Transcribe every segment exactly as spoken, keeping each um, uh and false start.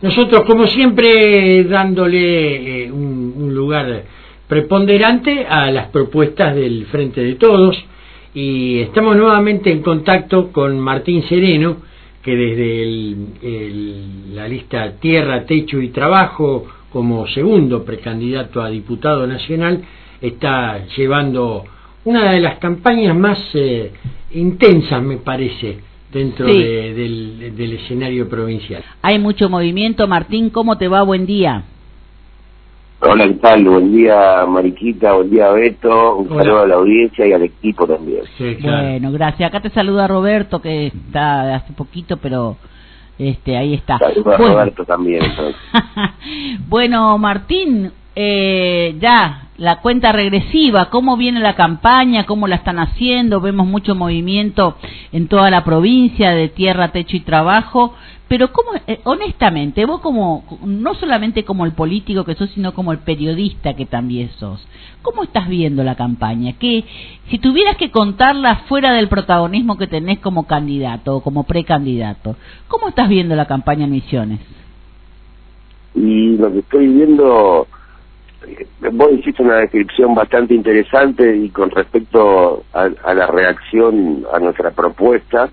Nosotros, como siempre, dándole eh, un, un lugar preponderante a las propuestas del Frente de Todos, y estamos nuevamente en contacto con Martín Sereno, que desde el, el, la lista Tierra, Techo y Trabajo, como segundo precandidato a diputado nacional, está llevando una de las campañas más eh, intensas, me parece, dentro sí. de, del, del escenario provincial. Hay mucho movimiento. Martín, ¿cómo te va? Buen día. Hola, ¿qué tal? Buen día, Mariquita, buen día, Beto, un Hola. saludo a la audiencia y al equipo también. Sí, claro. Bueno, gracias. Acá te saluda Roberto, que está hace poquito, pero este ahí está. Saludos bueno. a Roberto también. Bueno, Martín, eh, ya, la cuenta regresiva, ¿cómo viene la campaña? ¿Cómo la están haciendo? Vemos mucho movimiento en toda la provincia de Tierra, Techo y Trabajo, pero cómo, eh, honestamente, vos como, no solamente como el político que sos, sino como el periodista que también sos, ¿cómo estás viendo la campaña? Que si tuvieras que contarla fuera del protagonismo que tenés como candidato o como precandidato, ¿cómo estás viendo la campaña en Misiones? Y lo que estoy viendo, vos hiciste una descripción bastante interesante y con respecto a, a la reacción a nuestra propuesta,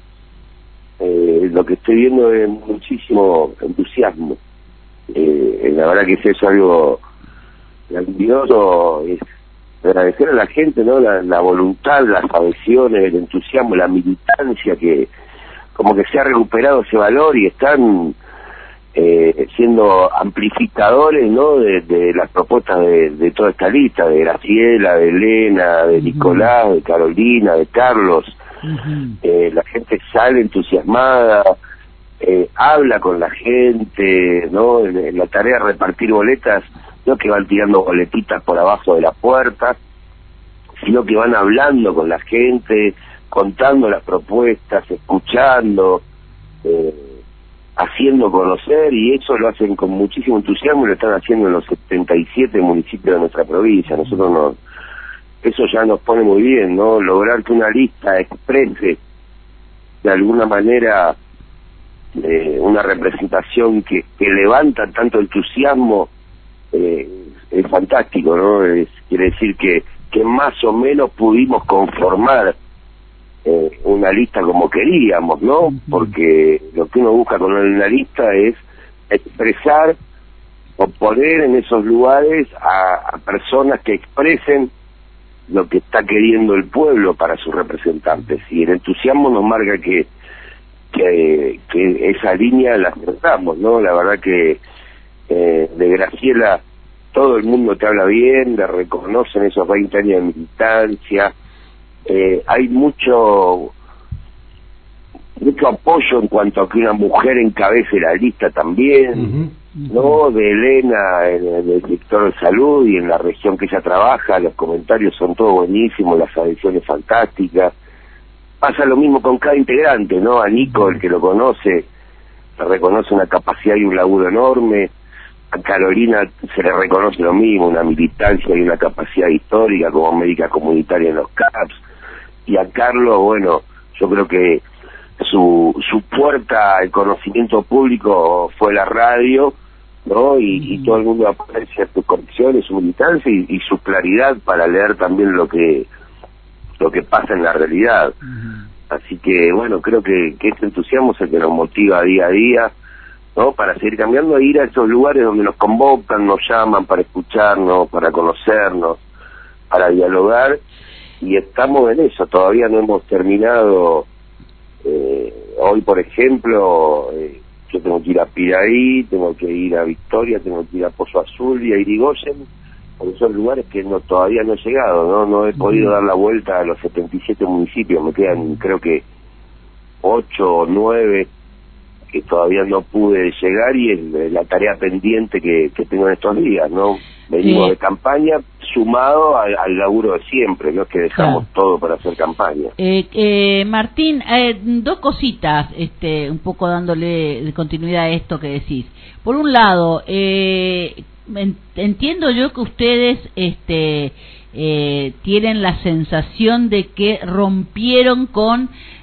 eh, lo que estoy viendo es muchísimo entusiasmo. Eh, la verdad que es eso algo grandioso, es agradecer a la gente, ¿no? La, la voluntad, las adhesiones, el entusiasmo, la militancia, que como que se ha recuperado ese valor y están Eh, siendo amplificadores, ¿no? de, de las propuestas de, de toda esta lista, de Graciela, de Elena, de uh-huh. Nicolás, de Carolina, de Carlos. Uh-huh. eh, la gente sale entusiasmada, eh, habla con la gente, ¿no? En, en la tarea de repartir boletas, no que van tirando boletitas por abajo de la puerta, sino que van hablando con la gente, contando las propuestas, escuchando, eh, haciendo conocer, y eso lo hacen con muchísimo entusiasmo y lo están haciendo en los setenta y siete municipios de nuestra provincia. Nosotros nos, eso ya nos pone muy bien, ¿no? Lograr que una lista exprese de alguna manera eh, una representación que, que levanta tanto entusiasmo, eh, es fantástico, ¿no? Es, quiere decir que, que más o menos pudimos conformar Eh, una lista como queríamos, ¿no? Porque lo que uno busca con una lista es expresar o poner en esos lugares a, a personas que expresen lo que está queriendo el pueblo para sus representantes, y el entusiasmo nos marca que que, que esa línea la acertamos, ¿no? La verdad que eh, de Graciela todo el mundo te habla bien, le reconocen esos veinte años de militancia. Eh, hay mucho mucho apoyo en cuanto a que una mujer encabece la lista también, uh-huh, uh-huh. ¿no? De Elena en, en el sector de salud y en la región que ella trabaja, los comentarios son todos buenísimos, las adhesiones fantásticas. Pasa lo mismo con cada integrante, ¿no? A Nico, el que lo conoce, se reconoce una capacidad y un laburo enorme. A Carolina se le reconoce lo mismo, una militancia y una capacidad histórica como médica comunitaria en los C A P S. Y a Carlos, bueno, yo creo que su su puerta al conocimiento público fue la radio, ¿no? Y, uh-huh. y todo el mundo aprecia sus condiciones, su militancia y, y su claridad para leer también lo que lo que pasa en la realidad. Uh-huh. Así que, bueno, creo que, que este entusiasmo es el que nos motiva día a día, ¿no? Para seguir cambiando e ir a esos lugares donde nos convocan, nos llaman para escucharnos, para conocernos, para dialogar. Y estamos en eso, todavía no hemos terminado. Eh, hoy, por ejemplo, eh, yo tengo que ir a Piraí, tengo que ir a Victoria, tengo que ir a Pozo Azul y a Irigoyen, porque son lugares que no todavía no he llegado, no no he podido dar la vuelta a los setenta y siete municipios, me quedan creo que ocho o nueve que todavía no pude llegar, y es la tarea pendiente que, que tengo en estos días, ¿no? Venimos sí. de campaña sumado al, al laburo de siempre, no es que dejamos claro. todo para hacer campaña. Eh, eh, Martín, eh, dos cositas, este, un poco dándole continuidad a esto que decís. Por un lado, eh, entiendo yo que ustedes este, eh, tienen la sensación de que rompieron con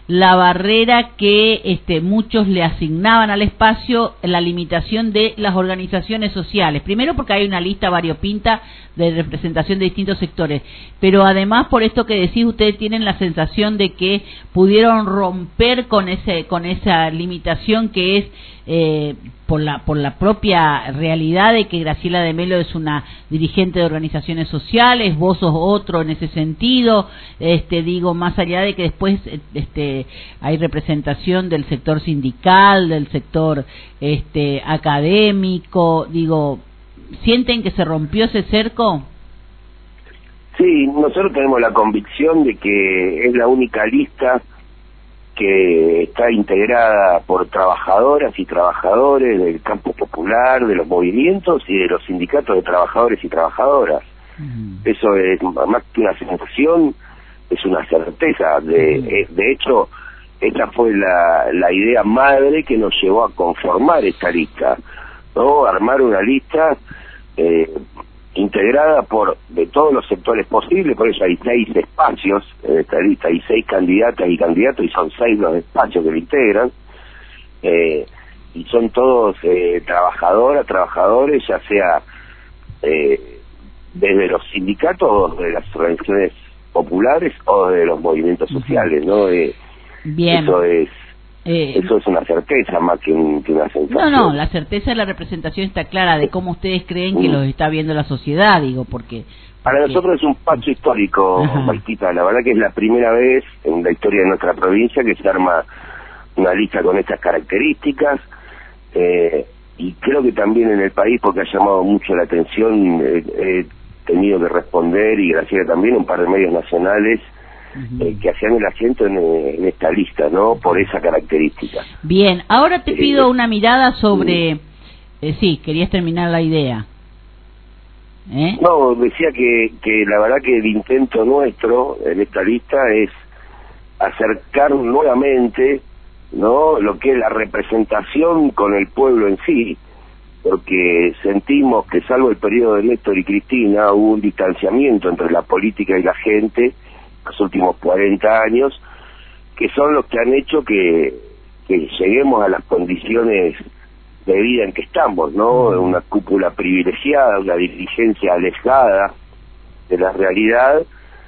la barrera que este, muchos le asignaban al espacio, la limitación de las organizaciones sociales. Primero porque hay una lista variopinta de representación de distintos sectores, pero además por esto que decís, ustedes tienen la sensación de que pudieron romper con ese con esa limitación que es eh, por la por la propia realidad de que Graciela de Melo es una dirigente de organizaciones sociales, vos sos otro en ese sentido, este digo, más allá de que después este hay representación del sector sindical, del sector este académico, digo, ¿sienten que se rompió ese cerco? Sí, nosotros tenemos la convicción de que es la única lista que está integrada por trabajadoras y trabajadores del campo popular, de los movimientos y de los sindicatos de trabajadores y trabajadoras. Uh-huh. Eso es más que una sensación, es una certeza. De, uh-huh. de hecho, esta fue la, la idea madre que nos llevó a conformar esta lista, ¿no? Armar una lista eh, integrada por de todos los sectores posibles, por eso hay seis espacios en esta lista, hay seis candidatas y candidatos y son seis los espacios que lo integran, eh, y son todos eh, trabajadoras, trabajadores, ya sea eh, desde los sindicatos o de las organizaciones populares o de los movimientos sociales, ¿no? Eh, Bien. Eso es Eh, Eso es una certeza más que, un, que una sensación. No, no, la certeza de la representación está clara de cómo ustedes creen que mm. los está viendo la sociedad, digo, porque... Para porque... nosotros es un paso histórico, Maitita. La verdad que es la primera vez en la historia de nuestra provincia que se arma una lista con estas características, eh, y creo que también en el país, porque ha llamado mucho la atención, eh, he tenido que responder, y Graciela también, un par de medios nacionales, Eh, que hacían el asiento en, en esta lista, ¿no? Por esa característica. Bien, ahora te pido eh, una mirada sobre... Eh, sí, querías terminar la idea. ¿Eh? No, decía que, que la verdad que el intento nuestro en esta lista es acercar nuevamente, ¿no?, lo que es la representación con el pueblo en sí, porque sentimos que salvo el periodo de Néstor y Cristina hubo un distanciamiento entre la política y la gente los últimos cuarenta años, que son los que han hecho que, que lleguemos a las condiciones de vida en que estamos, ¿no? Una cúpula privilegiada, una dirigencia alejada de la realidad,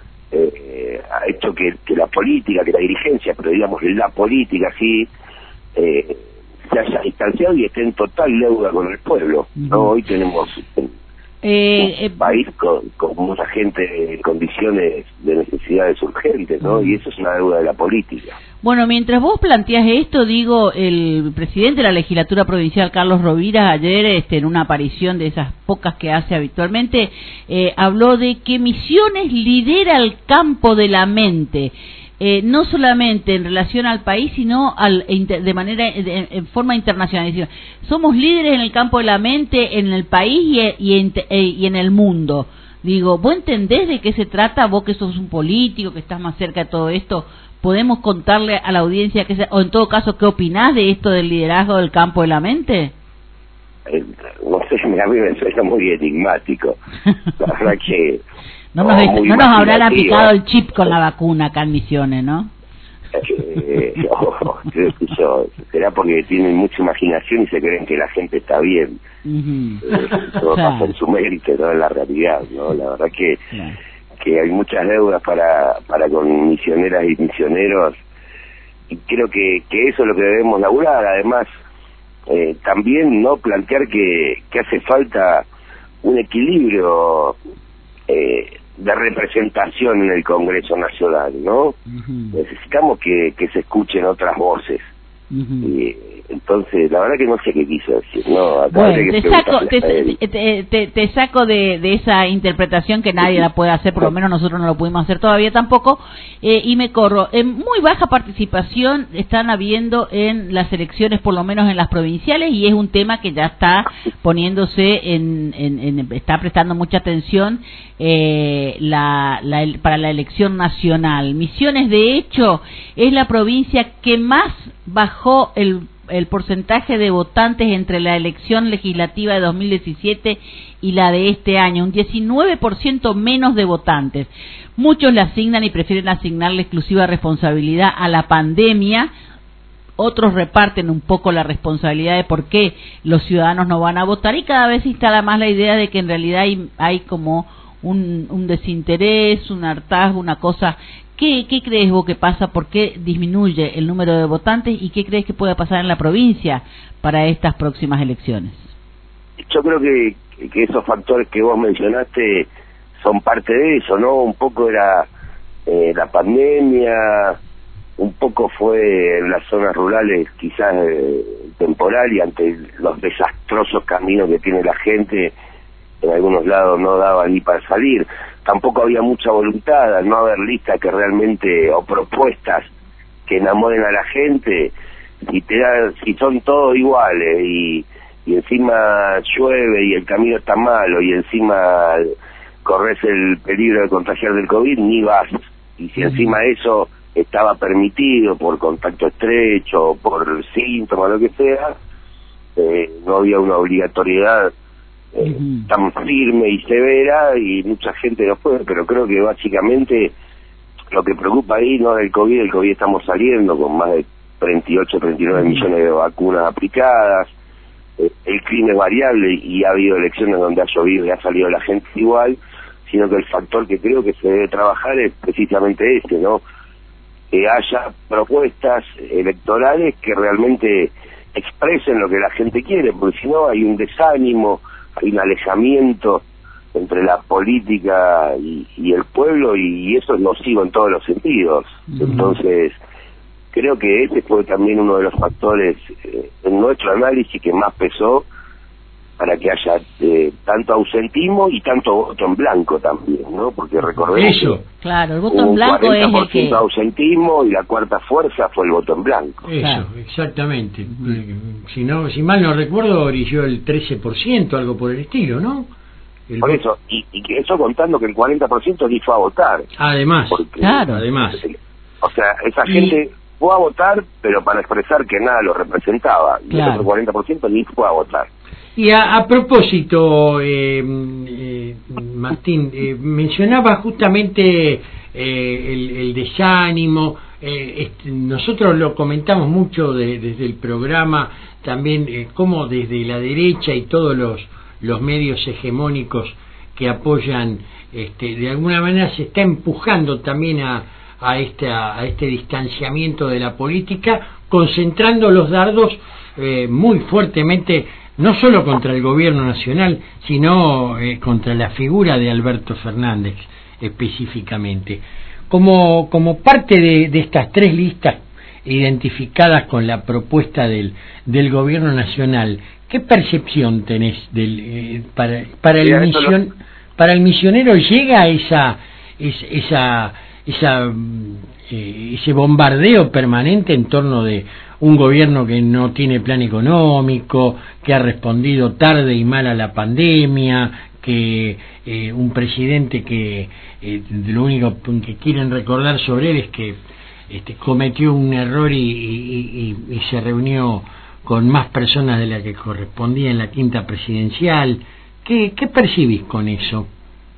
eh, ha hecho que, que la política, que la dirigencia, pero digamos la política sí, eh, se haya distanciado y esté en total deuda con el pueblo, ¿no? Hoy tenemos Eh, eh, un país con, con mucha gente en condiciones de necesidades urgentes, ¿no? Y eso es una deuda de la política. Bueno, mientras vos planteas esto, digo, el presidente de la legislatura provincial, Carlos Rovira, ayer este, en una aparición de esas pocas que hace habitualmente, eh, habló de que Misiones lidera el campo de la mente. Eh, no solamente en relación al país, sino al, de manera de, en forma internacional. Es decir, somos líderes en el campo de la mente, en el país y, y, en, y en el mundo. Digo, ¿vos entendés de qué se trata? Vos que sos un político, que estás más cerca de todo esto, ¿podemos contarle a la audiencia, que se, o en todo caso, qué opinás de esto del liderazgo del campo de la mente? Eh, no sé, a mí me suena muy enigmático. La verdad que... No nos, oh, no nos habrán aplicado el chip con la vacuna acá en Misiones, ¿no? Eh, oh, creo que yo, será porque tienen mucha imaginación y se creen que la gente está bien. Uh-huh. eh, todo pasa en su mérito, no en la realidad, ¿no? La verdad que, claro, que hay muchas deudas para, para con misioneras y misioneros, y creo que, que eso es lo que debemos laburar. Además, eh, también no plantear que, que hace falta un equilibrio eh, de representación en el Congreso Nacional, ¿no? Uh-huh. Necesitamos que, que se escuchen otras voces. Uh-huh. Y entonces, la verdad que no sé qué quiso decir, ¿no? Bueno, te saco, te, te, te, te saco de, de esa interpretación que nadie la puede hacer, por lo menos nosotros no lo pudimos hacer todavía tampoco, eh, y me corro. En muy baja participación están habiendo en las elecciones, por lo menos en las provinciales, y es un tema que ya está poniéndose en, en, en está prestando mucha atención eh, la, la, para la elección nacional. Misiones, de hecho, es la provincia que más bajó el el porcentaje de votantes entre la elección legislativa de dos mil diecisiete y la de este año, un diecinueve por ciento menos de votantes. Muchos le asignan y prefieren asignarle exclusiva responsabilidad a la pandemia. Otros reparten un poco la responsabilidad de por qué los ciudadanos no van a votar, y cada vez se instala más la idea de que en realidad hay, hay como un, un desinterés, un hartazgo, una cosa. ¿Qué, ¿Qué crees vos que pasa? ¿Por qué disminuye el número de votantes? ¿Y qué crees que pueda pasar en la provincia para estas próximas elecciones? Yo creo que, que esos factores que vos mencionaste son parte de eso, ¿no? Un poco era eh, la pandemia, un poco fue en las zonas rurales quizás eh, temporal, y ante los desastrosos caminos que tiene la gente, en algunos lados no daba ni para salir. Tampoco había mucha voluntad, al no haber listas que realmente, o propuestas que enamoren a la gente. Si te da, si son todos iguales y, y encima llueve y el camino está malo y encima corres el peligro de contagiar del COVID, ni vas. Y si encima eso estaba permitido por contacto estrecho, por síntomas, lo que sea, eh, no había una obligatoriedad eh, uh-huh. tan firme y severa, y mucha gente no fue. Pero creo que básicamente lo que preocupa ahí no es el COVID. El COVID estamos saliendo con más de treinta y ocho, treinta y nueve uh-huh. millones de vacunas aplicadas. Eh, el clima es variable y ha habido elecciones donde ha llovido y ha salido la gente igual, sino que el factor que creo que se debe trabajar es precisamente ese, ¿no? Que haya propuestas electorales que realmente expresen lo que la gente quiere, porque si no hay un desánimo, hay un alejamiento entre la política y, y el pueblo, y, y eso es nocivo en todos los sentidos. Uh-huh. Entonces, creo que ese fue también uno de los factores eh, en nuestro análisis que más pesó para que haya eh, tanto ausentismo y tanto voto en blanco también, ¿no? Porque recordemos eso, que claro, el voto en blanco es el que... ausentismo, y la cuarta fuerza fue el voto en blanco. Eso, claro. Exactamente. Uh-huh. Si no, si mal no recuerdo, brilló el trece por ciento, algo por el estilo, ¿no? El por eso, y, y que eso contando que el cuarenta por ciento ni fue a votar. Además, porque, claro, además. O sea, esa y... gente fue a votar, pero para expresar que nada lo representaba, y claro. el otro cuarenta por ciento ni fue a votar. Y a, a propósito, eh, eh, Martín, eh, mencionaba justamente eh, el, el desánimo. Eh, este, nosotros lo comentamos mucho de, desde el programa, también eh, cómo desde la derecha y todos los, los medios hegemónicos que apoyan, este, de alguna manera se está empujando también a, a, esta, a este distanciamiento de la política, concentrando los dardos eh, muy fuertemente, no solo contra el gobierno nacional, sino eh, contra la figura de Alberto Fernández específicamente. Como, como parte de, de estas tres listas identificadas con la propuesta del, del gobierno nacional, ¿qué percepción tenés del, eh, para, para, el mision, para el misionero? ¿Llega esa, esa, esa, esa eh, ese bombardeo permanente en torno de un gobierno que no tiene plan económico, que ha respondido tarde y mal a la pandemia, que eh, un presidente que eh, lo único que quieren recordar sobre él es que este, cometió un error y, y, y, y se reunió con más personas de las que correspondía en la quinta presidencial? ¿Qué, qué percibís con eso?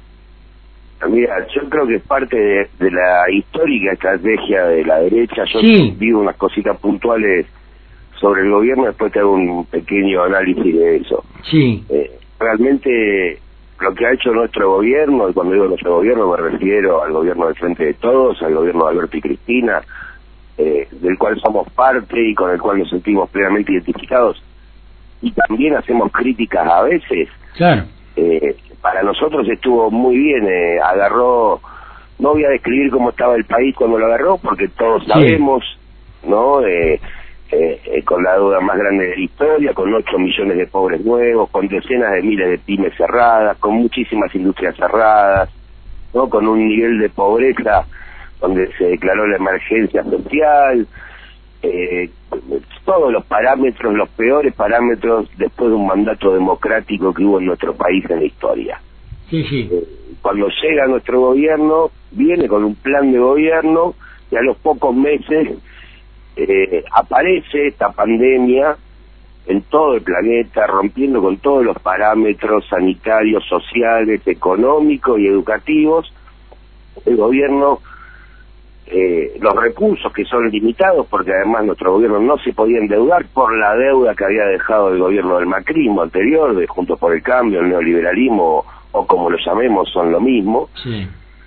Mira, yo creo que es parte de, de la histórica estrategia de la derecha. Yo sí. digo unas cositas puntuales sobre el gobierno, después te hago un pequeño análisis de eso. Sí. Eh, realmente lo que ha hecho nuestro gobierno, y cuando digo nuestro gobierno me refiero al gobierno del Frente de Todos, al gobierno de Alberto y Cristina, eh, del cual somos parte y con el cual nos sentimos plenamente identificados, y también hacemos críticas a veces. Claro. Eh, para nosotros estuvo muy bien, eh, agarró, no voy a describir cómo estaba el país cuando lo agarró, porque todos sabemos, sí. ¿no? Eh, eh, eh, con la deuda más grande de la historia, con ocho millones de pobres nuevos, con decenas de miles de pymes cerradas, con muchísimas industrias cerradas, ¿no? Con un nivel de pobreza donde se declaró la emergencia social, eh, todos los parámetros, los peores parámetros después de un mandato democrático que hubo en nuestro país en la historia. Sí, sí. Eh, cuando llega nuestro gobierno, viene con un plan de gobierno, y a los pocos meses eh, aparece esta pandemia en todo el planeta, rompiendo con todos los parámetros sanitarios, sociales, económicos y educativos. El gobierno, eh, los recursos que son limitados, porque además nuestro gobierno no se podía endeudar por la deuda que había dejado el gobierno del macrismo anterior, de Juntos por el Cambio, el neoliberalismo, o como lo llamemos, son lo mismo. Sí.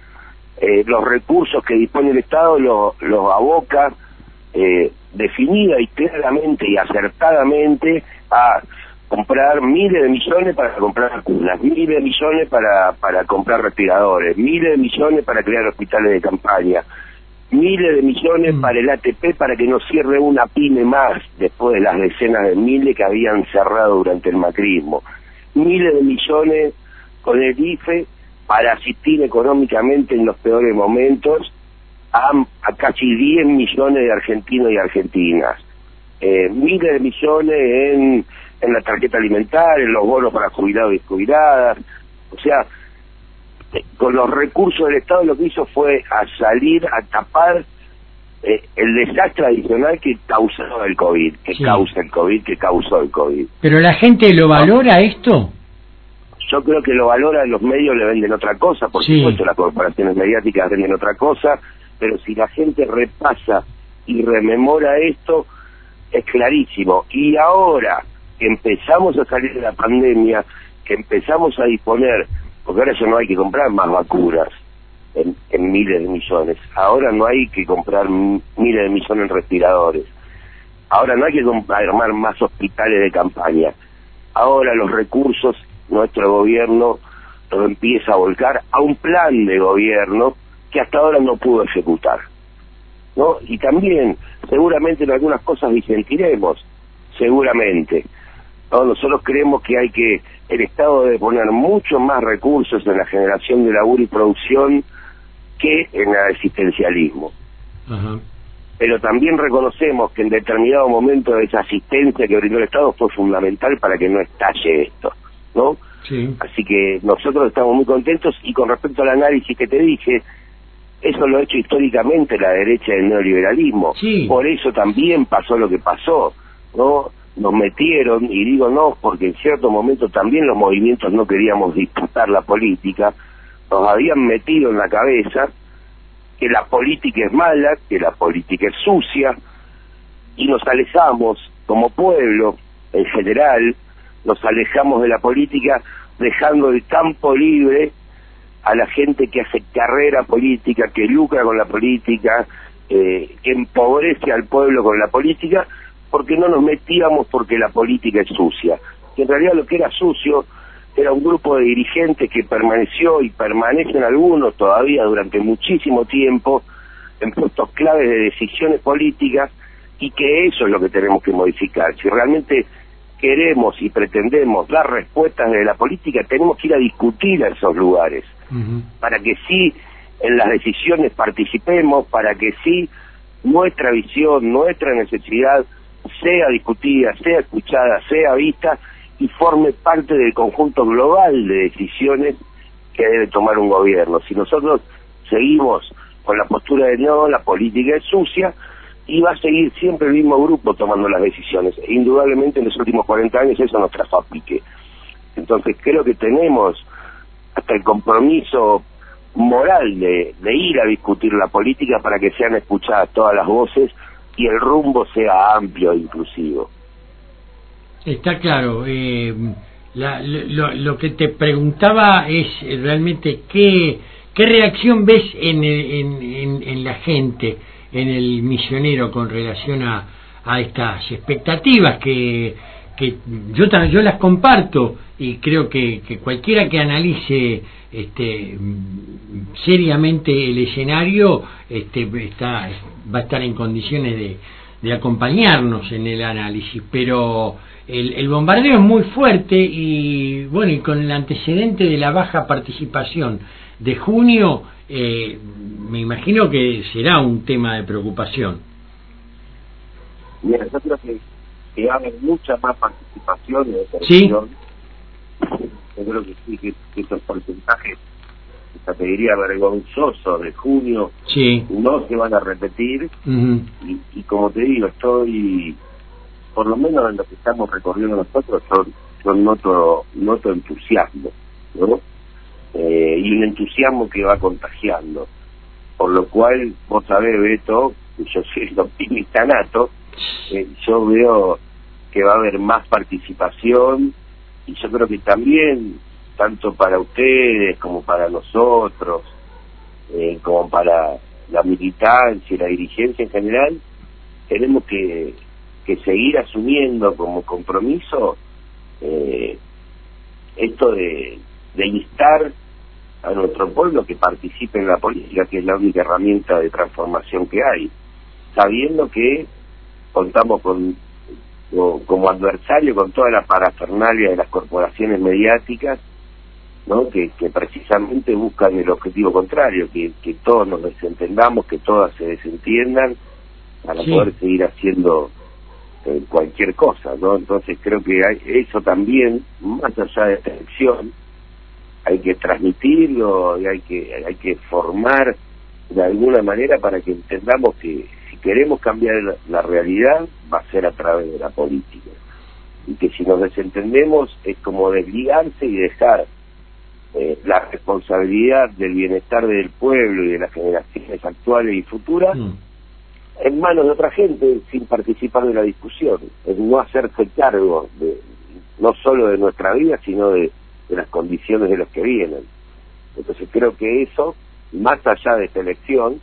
Eh, los recursos que dispone el Estado los lo aboca eh, definida y claramente y acertadamente a comprar miles de millones para comprar vacunas, miles de millones para, para comprar respiradores, miles de millones para crear hospitales de campaña, miles de millones mm. para el A T P para que no cierre una pyme más después de las decenas de miles que habían cerrado durante el macrismo, miles de millones con el I F E para asistir económicamente en los peores momentos a, a casi diez millones de argentinos y argentinas, eh, miles de millones en, en la tarjeta alimentaria, en los bonos para jubilados y jubiladas. O sea, eh, con los recursos del Estado lo que hizo fue a salir a tapar eh, el desastre adicional que causó el COVID, que sí. causa el COVID, que causó el COVID. ¿Pero la gente lo valora esto? Yo creo que lo valora, los medios le venden otra cosa, por sí. supuesto las corporaciones mediáticas venden otra cosa, pero si la gente repasa y rememora esto, es clarísimo. Y ahora que empezamos a salir de la pandemia, que empezamos a disponer, porque ahora ya no hay que comprar más vacunas en, en miles de millones, ahora no hay que comprar miles de millones en respiradores, ahora no hay que armar más hospitales de campaña, ahora los recursos nuestro gobierno lo empieza a volcar a un plan de gobierno que hasta ahora no pudo ejecutar, ¿no? Y también, seguramente en algunas cosas disentiremos, seguramente, ¿no? Nosotros creemos que hay que, el Estado debe poner mucho más recursos en la generación de laburo y producción que en el asistencialismo. Uh-huh. Pero también reconocemos que en determinado momento esa asistencia que brindó el Estado fue fundamental para que no estalle esto, ¿no? Sí. Así que nosotros estamos muy contentos. Y con respecto al análisis que te dije, eso lo ha hecho históricamente la derecha del neoliberalismo. Sí. Por eso también pasó lo que pasó, ¿no? Nos metieron, y digo no, porque en cierto momento también los movimientos no queríamos disputar la política, nos habían metido en la cabeza que la política es mala, que la política es sucia, y nos alejamos como pueblo en general, nos alejamos de la política dejando el campo libre a la gente que hace carrera política, que lucra con la política, eh, que empobrece al pueblo con la política, porque no nos metíamos porque la política es sucia. Que en realidad lo que era sucio era un grupo de dirigentes que permaneció y permanecen algunos todavía durante muchísimo tiempo en puestos claves de decisiones políticas, y que eso es lo que tenemos que modificar. Si realmente queremos y pretendemos dar respuestas de la política, tenemos que ir a discutir a esos lugares, uh-huh. para que sí en las decisiones participemos, para que sí nuestra visión, nuestra necesidad sea discutida, sea escuchada, sea vista y forme parte del conjunto global de decisiones que debe tomar un gobierno. Si nosotros seguimos con la postura de no, la política es sucia, y va a seguir siempre el mismo grupo tomando las decisiones. E indudablemente en los últimos cuarenta años eso nos trajo a pique. Entonces creo que tenemos hasta el compromiso moral de, de ir a discutir la política para que sean escuchadas todas las voces y el rumbo sea amplio e inclusivo. Está claro. Eh, la, lo, lo que te preguntaba es realmente qué, qué reacción ves en, en, en, en la gente, en el misionero, con relación a, a estas expectativas que, que yo yo las comparto, y creo que, que cualquiera que analice este seriamente el escenario este está va a estar en condiciones de, de acompañarnos en el análisis, pero el, el bombardeo es muy fuerte, y bueno, y con el antecedente de la baja participación de junio, eh, me imagino que será un tema de preocupación. Mira, yo creo que, que va a haber mucha más participación de ¿Sí? Yo creo que sí, que, que esos porcentajes te diría vergonzosos de junio, sí, no se van a repetir. Uh-huh. y, y como te digo, estoy, por lo menos en lo que estamos recorriendo nosotros, yo, yo noto, noto entusiasmo, ¿no? Eh, y un entusiasmo que va contagiando, por lo cual, vos sabés, Beto, yo soy el optimista nato, eh, yo veo que va a haber más participación, y yo creo que también, tanto para ustedes como para nosotros, eh, como para la militancia y la dirigencia en general, tenemos que, que seguir asumiendo como compromiso eh, esto de, de instar a nuestro pueblo que participe en la política, que es la única herramienta de transformación que hay, sabiendo que contamos con, como adversario con toda la parafernalia de las corporaciones mediáticas, ¿no? que, que precisamente buscan el objetivo contrario, que, que todos nos desentendamos, que todas se desentiendan para sí. poder seguir haciendo eh, cualquier cosa, ¿no? Entonces creo que hay, eso también, más allá de esta elección, hay que transmitirlo y hay que hay que formar de alguna manera para que entendamos que si queremos cambiar la, la realidad va a ser a través de la política, y que si nos desentendemos es como desligarse y dejar eh, la responsabilidad del bienestar del pueblo y de las generaciones actuales y futuras mm. en manos de otra gente sin participar de la discusión, es no hacerse cargo de, no solo de nuestra vida sino de de las condiciones de los que vienen. Entonces creo que eso, más allá de esta elección,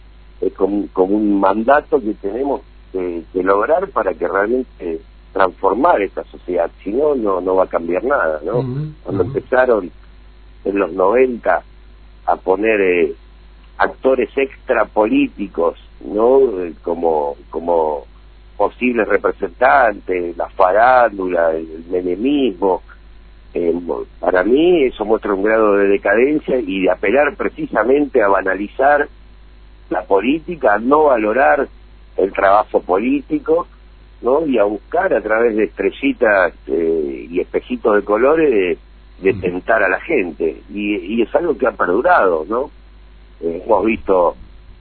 es como, como un mandato que tenemos que, que lograr para que realmente transformar esta sociedad, si no, no, no va a cambiar nada, ¿no? Uh-huh. Cuando uh-huh. empezaron en los noventa a poner eh, actores extra políticos, ¿no? Eh, como, como posibles representantes, la farándula, el, el menemismo, Eh, para mí eso muestra un grado de decadencia y de apelar precisamente a banalizar la política, a no valorar el trabajo político, ¿no? Y a buscar a través de estrellitas eh, y espejitos de colores de, de tentar a la gente, y, y es algo que ha perdurado, ¿no? Eh, hemos visto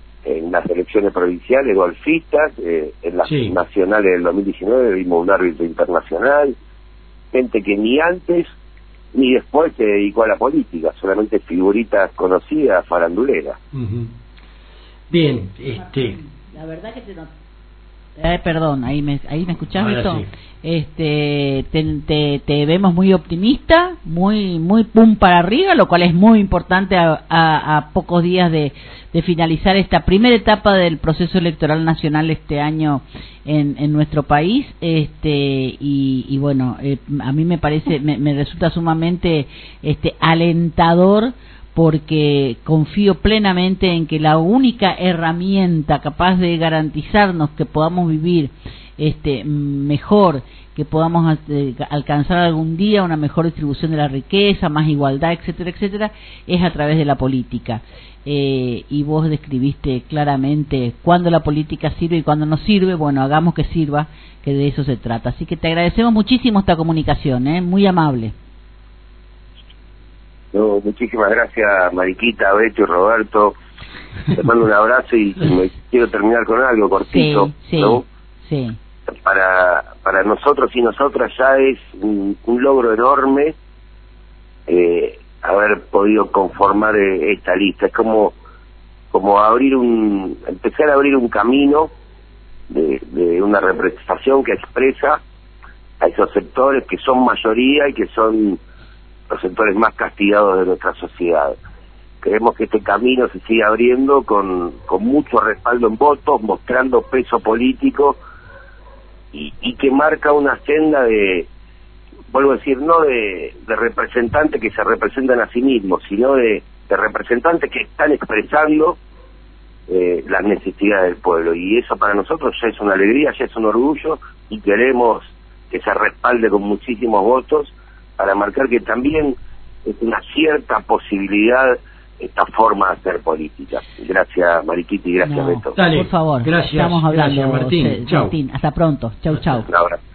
en las elecciones provinciales golfistas, eh, en las sí. nacionales del dos mil diecinueve vimos un árbitro internacional, gente que ni antes ni después se dedicó a la política, solamente figuritas conocidas, faranduleras. Uh-huh. Bien, este... La verdad que te no... Eh, perdón, ahí me, ahí me escuchás, Beto. Sí. Este, te, te, te vemos muy optimista, muy muy pum para arriba, lo cual es muy importante a, a, a pocos días de, de finalizar esta primera etapa del proceso electoral nacional este año en, en nuestro país. Este y, y bueno, eh, a mí me parece, me, me resulta sumamente este alentador, porque confío plenamente en que la única herramienta capaz de garantizarnos que podamos vivir este mejor, que podamos eh, alcanzar algún día una mejor distribución de la riqueza, más igualdad, etcétera, etcétera, es a través de la política. Eh, y vos describiste claramente cuándo la política sirve y cuándo no sirve. Bueno, hagamos que sirva, que de eso se trata. Así que te agradecemos muchísimo esta comunicación, ¿eh? Muy amable. No, muchísimas gracias, Mariquita, Beto y Roberto. Te mando un abrazo y me quiero terminar con algo cortito, sí, sí, ¿no? Sí. Para para nosotros y nosotras ya es un, un logro enorme eh, haber podido conformar eh, esta lista. Es como como abrir un empezar a abrir un camino de, de una representación que expresa a esos sectores que son mayoría y que son los sectores más castigados de nuestra sociedad. Creemos que este camino se sigue abriendo con, con mucho respaldo en votos, mostrando peso político y, y que marca una senda de, vuelvo a decir, no de, de representantes que se representan a sí mismos, sino de, de representantes que están expresando eh, las necesidades del pueblo. Y eso para nosotros ya es una alegría, ya es un orgullo, y queremos que se respalde con muchísimos votos para marcar que también es una cierta posibilidad esta forma de hacer política. Gracias, Mariquita, y gracias, no, Beto. Dale, por favor, gracias, estamos hablando, gracias, Martín. Martín. Hasta pronto. Chau, chau. Un abrazo.